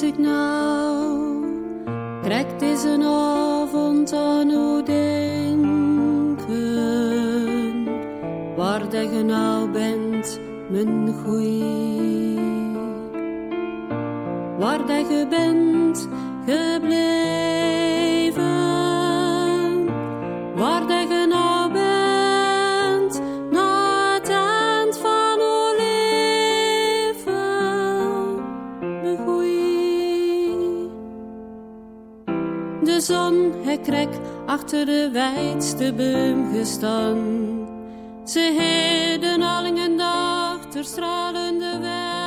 moet ik nou? Krijgt deze avond aan u denken? Waar dat je nou bent, mijn goeie. Waar dat je bent gebleven. Waar dat je nou bent, na het eind van uw leven, mijn goeie. De zon, hij krek achter de wijdste boom gestaan. Ze heden al een dag ter stralende weg.